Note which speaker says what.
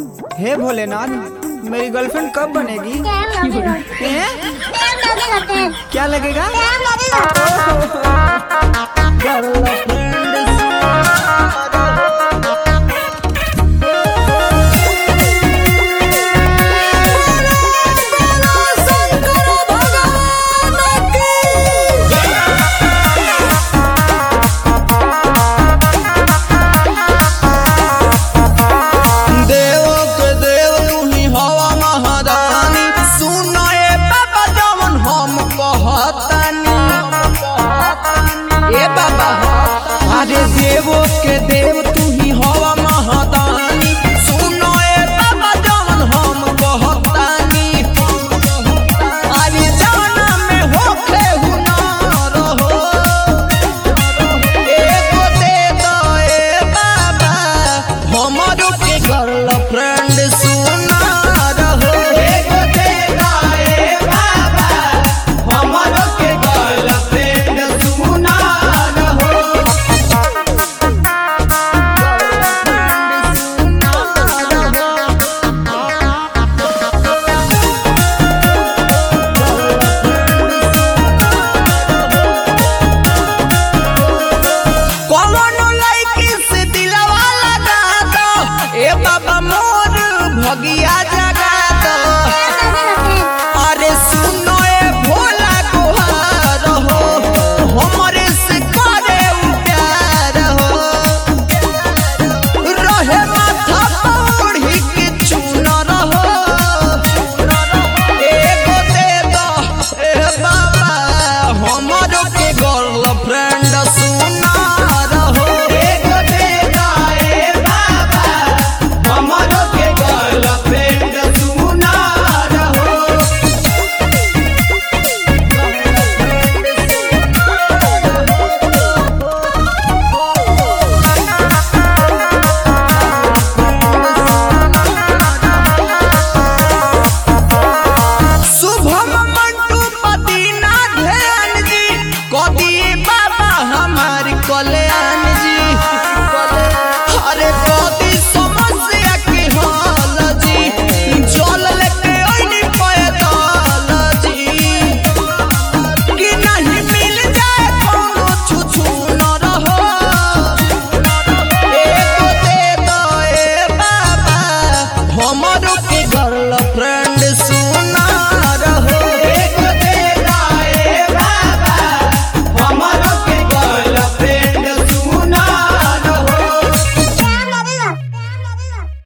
Speaker 1: हे भोलेनाथ, मेरी गर्लफ्रेंड कब बनेगी? हैं? क्या लगेगा? देवो के देव तू ही हवा महादानी, सुनो ए बाबा जवन हम कहतानी। अरे जाना में होखे हुनर हो, एगो दे दो ए बाबा, हमरो के गर्लफ्रेंड सुनार हो। एगो दे दो ए बाबा, हमरो के गर्लफ्रेंड सुनार हो। ए बाबा मोर भगिया